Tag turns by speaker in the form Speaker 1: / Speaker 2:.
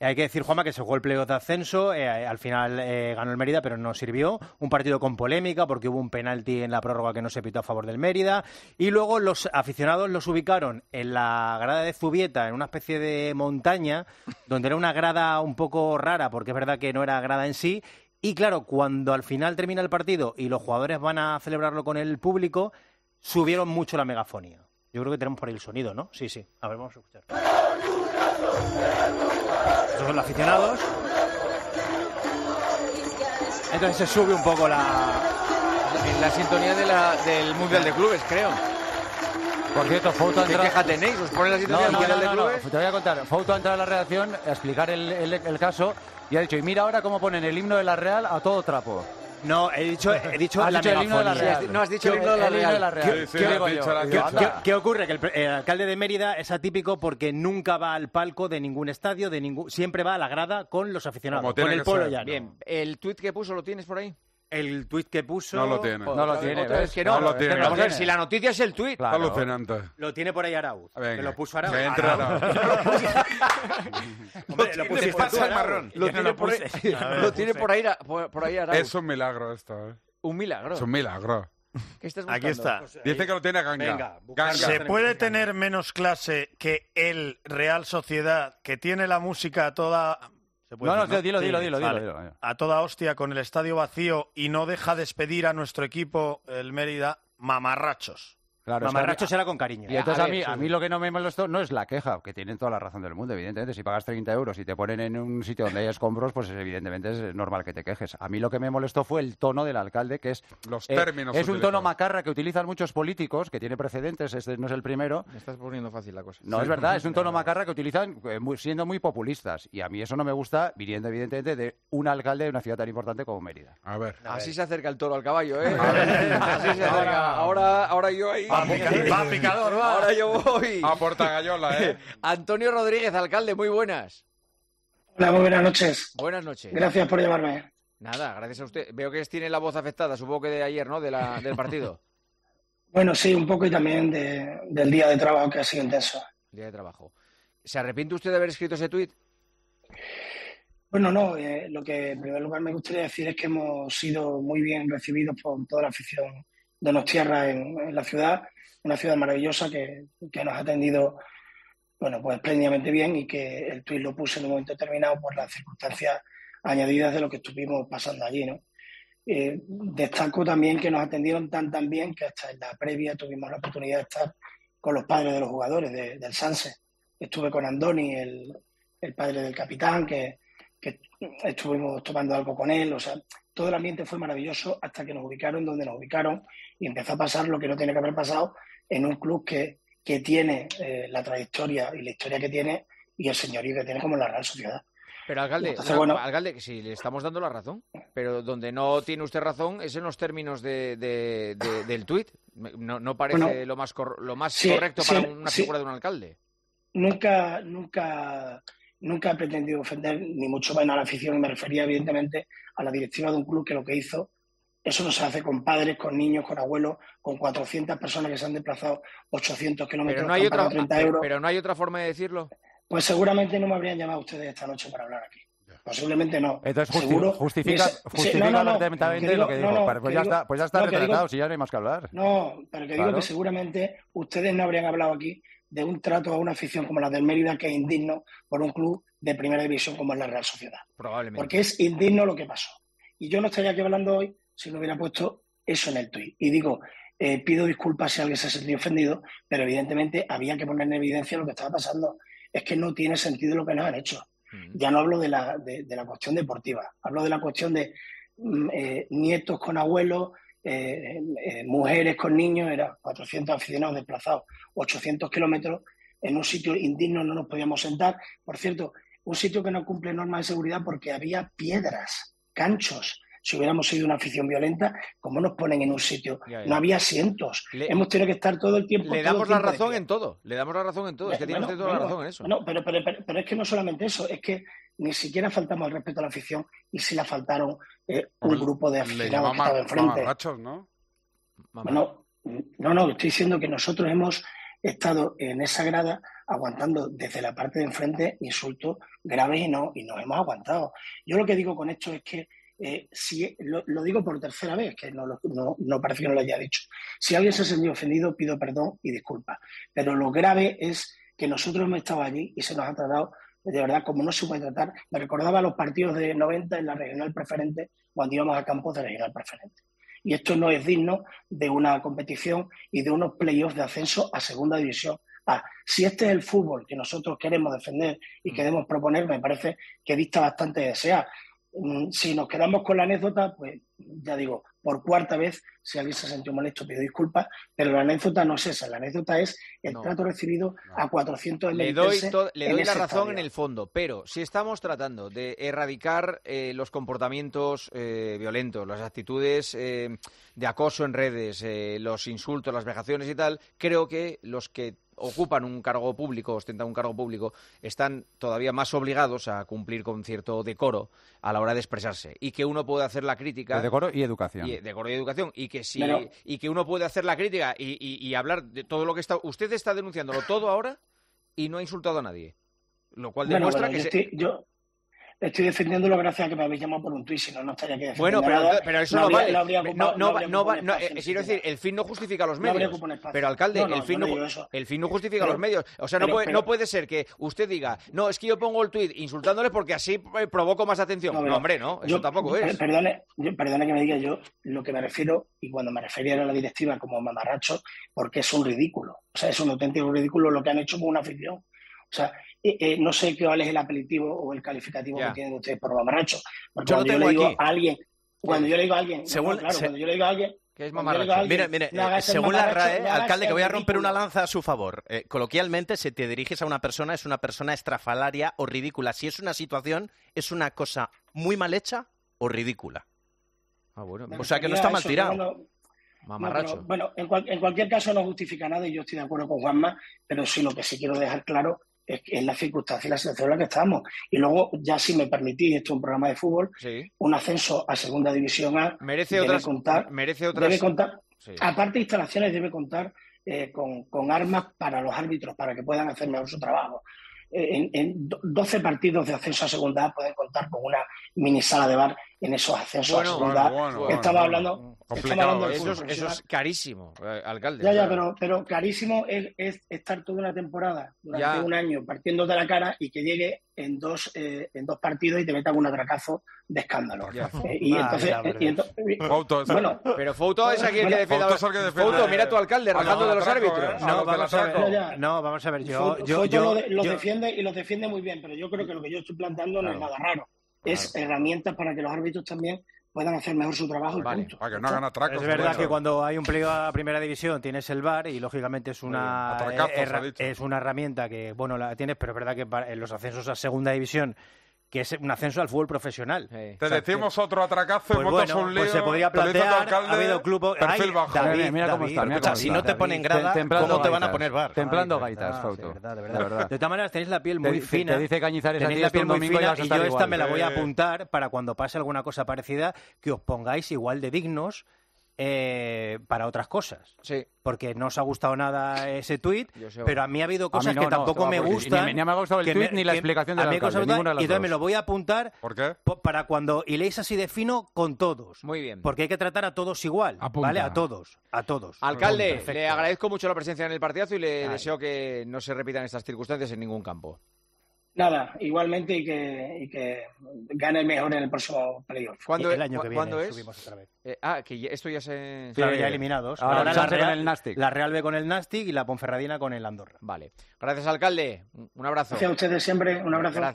Speaker 1: Hay que decir, Juanma, que se jugó el playoff de ascenso, al final ganó el Mérida, pero no sirvió. Un partido con polémica porque hubo un penalti en la prórroga que no se pitó a favor del Mérida. Y luego los aficionados los ubicaron en la grada de Zubieta, en una especie de montaña, donde era una grada un poco rara, porque es verdad que no era grada en sí. Y claro, cuando al final termina el partido y los jugadores van a celebrarlo con el público, subieron mucho la megafonía. Yo creo que tenemos por ahí el sonido, ¿no? Sí, sí. A ver, vamos a escuchar. Estos son los aficionados. Entonces se sube un poco
Speaker 2: en la sintonía del Mundial de Clubes, creo.
Speaker 3: Por cierto, Fouto
Speaker 2: ¿Qué queja tenéis? ¿Os ponen la sintonía del Mundial de Clubes?
Speaker 3: Te voy a contar. Fouto ha entrado a la redacción a explicar el caso y ha dicho, y mira ahora cómo ponen el himno de la Real a todo trapo.
Speaker 1: No, he dicho
Speaker 3: Has
Speaker 1: la
Speaker 3: dicho el himno de la
Speaker 1: megafonía.
Speaker 3: Real.
Speaker 2: No has dicho el himno de la Real.
Speaker 4: Sí, lo has dicho, lo has dicho.
Speaker 1: ¿Qué ocurre? Que el alcalde de Mérida es atípico porque nunca va al palco de ningún estadio, siempre va a la grada con los aficionados,
Speaker 4: Como tiene
Speaker 1: con el
Speaker 4: que
Speaker 1: polo
Speaker 4: ser.
Speaker 1: llano.
Speaker 2: Bien, ¿el tuit que puso lo tienes por ahí?
Speaker 1: El tuit que puso...
Speaker 4: No lo tiene.
Speaker 3: No lo tiene,
Speaker 2: Otra vez
Speaker 3: ¿ves?
Speaker 2: que no.
Speaker 4: No lo tiene.
Speaker 2: Pero vamos a ver, si la noticia es el tuit.
Speaker 3: Claro.
Speaker 4: Alucinante.
Speaker 1: Lo tiene por ahí Arauz.
Speaker 4: Venga.
Speaker 1: Que lo puso Arauz.
Speaker 4: Que entre Arauz.
Speaker 1: Hombre, lo puse por
Speaker 4: pasa el
Speaker 1: Arauz.
Speaker 4: marrón.
Speaker 2: Lo tiene por ahí Arauz.
Speaker 4: Es un milagro esto,
Speaker 2: Un milagro.
Speaker 4: Es un milagro.
Speaker 2: ¿Qué estás
Speaker 5: Aquí
Speaker 2: buscando?
Speaker 5: está.
Speaker 4: Dice que lo tiene Ganga.
Speaker 1: Venga,
Speaker 4: Ganga.
Speaker 5: ¿Se puede tener menos clase que el Real Sociedad, que tiene la música a toda... ¿Se puede
Speaker 3: No,
Speaker 5: decir,
Speaker 3: dilo,
Speaker 5: Sí,
Speaker 3: dilo.
Speaker 5: vale. A toda hostia con el estadio vacío y no deja despedir a nuestro equipo, el Mérida, mamarrachos?
Speaker 3: Claro, es que
Speaker 1: Mamarracho será con cariño.
Speaker 3: Y entonces
Speaker 2: ver,
Speaker 3: a mí lo que no me molestó no es la queja, que tienen toda la razón del mundo, evidentemente. Si pagas 30 euros y te ponen en un sitio donde hay escombros, pues evidentemente es normal que te quejes. A mí lo que me molestó fue el tono del alcalde, que es...
Speaker 4: Los términos
Speaker 3: es un
Speaker 4: utilizados.
Speaker 3: tono macarra que utilizan muchos políticos, que tiene precedentes, este no es el primero.
Speaker 2: Me estás poniendo fácil la cosa.
Speaker 3: No, es verdad, es un tono macarra que utilizan siendo muy populistas. Y a mí eso no me gusta, viniendo evidentemente de un alcalde de una ciudad tan importante como Mérida.
Speaker 4: A ver.
Speaker 2: Así se acerca el toro al caballo, ¿eh? Así se acerca. Ahora yo ahí...
Speaker 5: Va picador, va.
Speaker 2: Ahora yo voy.
Speaker 4: A Portagayola, ¿eh?
Speaker 2: Antonio Rodríguez, alcalde, muy buenas.
Speaker 6: Hola, muy buenas noches.
Speaker 2: Buenas noches.
Speaker 6: Gracias por llamarme.
Speaker 2: Nada, gracias a usted. Veo que tiene la voz afectada, supongo que de ayer, ¿no? Del partido.
Speaker 6: Bueno, sí, un poco y también del día de trabajo que ha sido intenso.
Speaker 2: Día de trabajo. ¿Se arrepiente usted de haber escrito ese tuit?
Speaker 6: Bueno, no, lo que en primer lugar me gustaría decir es que hemos sido muy bien recibidos por toda la afición donostiarra en la ciudad, una ciudad maravillosa que nos ha atendido, bueno, pues espléndidamente bien y que el tuit lo puse en un momento determinado por las circunstancias añadidas de lo que estuvimos pasando allí, ¿no? Destaco también que nos atendieron tan bien que hasta en la previa tuvimos la oportunidad de estar con los padres de los jugadores del Sanse. Estuve con Andoni, el padre del capitán, que estuvimos tomando algo con él, o sea, todo el ambiente fue maravilloso hasta que nos ubicaron donde nos ubicaron y empezó a pasar lo que no tiene que haber pasado en un club que tiene la trayectoria y la historia que tiene y el señorío que tiene como la Real Sociedad.
Speaker 2: Pero, alcalde,
Speaker 6: Entonces, bueno,
Speaker 2: alcalde, que sí, le estamos dando la razón, pero donde no tiene usted razón es en los términos del tuit. No parece
Speaker 6: bueno,
Speaker 2: lo más
Speaker 6: sí,
Speaker 2: correcto
Speaker 6: sí,
Speaker 2: para una
Speaker 6: sí.
Speaker 2: figura de un alcalde.
Speaker 6: Nunca he pretendido ofender, ni mucho menos a la afición, y me refería evidentemente a la directiva de un club que lo que hizo, eso no se hace con padres, con niños, con abuelos, con 400 personas que se han desplazado 800 kilómetros,
Speaker 2: Pero no hay
Speaker 6: que han pagado 30 euros.
Speaker 2: pero no hay otra forma de decirlo.
Speaker 6: Pues seguramente no me habrían llamado ustedes esta noche para hablar aquí. Posiblemente no.
Speaker 3: Entonces
Speaker 6: Seguro.
Speaker 3: justifica perfectamente lo que digo. Pues ya está retratado, si ya no hay más que hablar.
Speaker 6: No, pero que digo
Speaker 3: Claro.
Speaker 6: que seguramente ustedes no habrían hablado aquí de un trato a una afición como la del Mérida que es indigno por un club de primera división como es la Real Sociedad.
Speaker 2: Probablemente.
Speaker 6: Porque es indigno lo que pasó. Y yo no estaría aquí hablando hoy si no hubiera puesto eso en el tuit. Y digo, pido disculpas si alguien se ha sentido ofendido, pero evidentemente había que poner en evidencia lo que estaba pasando. Es que no tiene sentido lo que nos han hecho. Ya no hablo de la cuestión deportiva, hablo de la cuestión de nietos con abuelos, mujeres con niños, eran 400 aficionados desplazados, 800 kilómetros, en un sitio indigno no nos podíamos sentar. Por cierto, un sitio que no cumple normas de seguridad porque había piedras, canchos. Si hubiéramos sido una afición violenta, ¿cómo nos ponen en un sitio?
Speaker 2: Ya.
Speaker 6: No había asientos. Hemos tenido que estar todo el tiempo.
Speaker 2: Le damos la razón en todo. Le damos la razón en todo. Es que tiene usted toda la razón en eso.
Speaker 6: No, pero es que no solamente eso, es que ni siquiera faltamos al respeto a la afición y sí la faltaron un grupo de
Speaker 4: Le
Speaker 6: aficionados que
Speaker 4: llaman
Speaker 6: estaba enfrente.
Speaker 4: mamarrachos, ¿no?
Speaker 6: No, estoy diciendo que nosotros hemos estado en esa grada aguantando desde la parte de enfrente insultos graves y nos hemos aguantado. Yo lo que digo con esto es que si lo digo por tercera vez, que no parece que no lo haya dicho. Si alguien se ha sentido ofendido, pido perdón y disculpas. Pero lo grave es que nosotros hemos estado allí y se nos ha tratado de verdad como no se puede tratar. Me recordaba los partidos de 90 en la regional preferente cuando íbamos a campos de regional preferente. Y esto no es digno de una competición y de unos playoffs de ascenso a segunda división. Si este es el fútbol que nosotros queremos defender y queremos proponer, me parece que dista bastante de desear. Si nos quedamos con la anécdota, pues ya digo, por cuarta vez, si alguien se sintió molesto, pido disculpas, pero la anécdota no es esa, la anécdota es el trato recibido a 400
Speaker 2: Le doy la razón
Speaker 6: estadio.
Speaker 2: en el fondo, pero si estamos tratando de erradicar los comportamientos violentos, las actitudes de acoso en redes, los insultos, las vejaciones y tal, creo que los que ocupan un cargo público, ostentan un cargo público, están todavía más obligados a cumplir con cierto decoro a la hora de expresarse. Y que uno puede hacer la crítica...
Speaker 3: De decoro y educación.
Speaker 2: Decoro y educación. Y que,
Speaker 6: Pero...
Speaker 2: y que uno puede hacer la crítica y hablar de todo lo que está... Usted está denunciándolo todo ahora y no ha insultado a nadie. Lo cual demuestra que...
Speaker 6: Yo estoy defendiéndolo gracias a que me habéis llamado por un tuit, si no, no estaría aquí defendiendo
Speaker 2: Bueno, pero eso no vale.
Speaker 6: Quiero
Speaker 2: decir, el fin no justifica los medios. Pero, alcalde, el fin no justifica los medios. O sea, no puede ser que usted diga, no, es que yo pongo el tuit insultándole porque así provoco más atención. No, hombre, no, eso tampoco es.
Speaker 6: Perdone que me diga yo lo que me refiero, y cuando me refería a la directiva como mamarracho, porque es un ridículo. O sea, es un auténtico ridículo lo que han hecho con una afición. O sea, no sé cuál es el apelativo o el calificativo que tienen ustedes por mamarracho. Porque cuando yo le digo a alguien, cuando yo le digo a alguien,
Speaker 2: que es mamarracho.
Speaker 7: Mire, según la RAE, alcalde, que voy a romper una lanza a su favor. Coloquialmente, si te diriges a una persona, es una persona estrafalaria o ridícula. Si es una situación, es una cosa muy mal hecha o ridícula.
Speaker 2: Bueno,
Speaker 7: o sea, que no está mal tirado.
Speaker 2: Mamarracho.
Speaker 6: Bueno, en cualquier caso no justifica nada y yo estoy de acuerdo con Juanma, pero sí lo que sí quiero dejar claro es la circunstancia y la situación en la que estamos. Y luego, ya si me permitís, esto es un programa de fútbol, un ascenso a Segunda División A debe contar, sí. Aparte de instalaciones, debe contar con armas para los árbitros, para que puedan hacer mejor su trabajo. En 12 partidos de ascenso a Segunda A pueden contar con una mini sala de bar en esos ascensos a Segunda A. Estamos hablando de
Speaker 2: eso es carísimo, alcalde.
Speaker 6: Pero carísimo es estar toda una temporada, durante un año, partiendo de la cara y que llegue en dos partidos y te metan un atracazo de escándalo.
Speaker 2: Pero Fouto es aquí el que defiende. Fouto, mira a tu alcalde rajando de los árbitros.
Speaker 1: No, vamos a ver.
Speaker 6: Los defiende y los defiende muy bien, pero yo creo que lo que yo estoy planteando no es nada raro. Es herramientas para que los árbitros también puedan hacer mejor su trabajo y punto.
Speaker 4: Para que no hagan atracos.
Speaker 1: Es verdad que cuando hay un playoff a primera división tienes el VAR y lógicamente es una herramienta que, bueno, la tienes, pero es verdad que en los ascensos a segunda división, que es un ascenso al fútbol profesional.
Speaker 4: Te decimos otro atracazo y montas un lío.
Speaker 1: Pues se podría plantear, ha habido clubes...
Speaker 4: Perfil bajo.
Speaker 3: Mira cómo está.
Speaker 7: Si no te ponen grada, ¿cómo te van a poner VAR?
Speaker 3: Templando gaitas, Fouto.
Speaker 1: De verdad. De todas maneras, tenéis la piel muy fina.
Speaker 3: Te dice Cañizares
Speaker 1: tenéis la piel muy fina y yo esta me la voy a
Speaker 4: Sí.
Speaker 1: apuntar para cuando pase alguna cosa parecida, que os pongáis igual de dignos para otras cosas.
Speaker 2: Sí.
Speaker 1: Porque no os ha gustado nada ese tuit, pero a mí ha habido cosas que tampoco me
Speaker 3: gustan.
Speaker 1: gustan.
Speaker 3: Ni me ha gustado el tuit ni la explicación del alcalde, ninguna de las
Speaker 1: y entonces
Speaker 3: dos.
Speaker 1: me lo voy a apuntar.
Speaker 4: ¿Por qué?
Speaker 1: Para cuando hiléis así de fino con todos.
Speaker 2: Muy bien.
Speaker 1: Porque hay que tratar a todos igual.
Speaker 8: Apunta.
Speaker 1: ¿Vale? A todos.
Speaker 2: Alcalde,
Speaker 1: Perfecto.
Speaker 2: le agradezco mucho la presencia en el partidazo y le deseo que no se repitan estas circunstancias en ningún campo.
Speaker 6: Nada, igualmente y que gane el mejor en el próximo playoff.
Speaker 1: El año que viene
Speaker 2: ¿cuándo es?
Speaker 1: subimos otra vez.
Speaker 2: Que esto ya se...
Speaker 1: Claro, ya eliminados.
Speaker 3: Ahora
Speaker 1: la
Speaker 3: con el Nastic.
Speaker 1: La Real B con el Nastic y la Ponferradina con el Andorra.
Speaker 2: Vale. Gracias, alcalde. Un abrazo.
Speaker 6: Gracias a ustedes siempre. Un abrazo.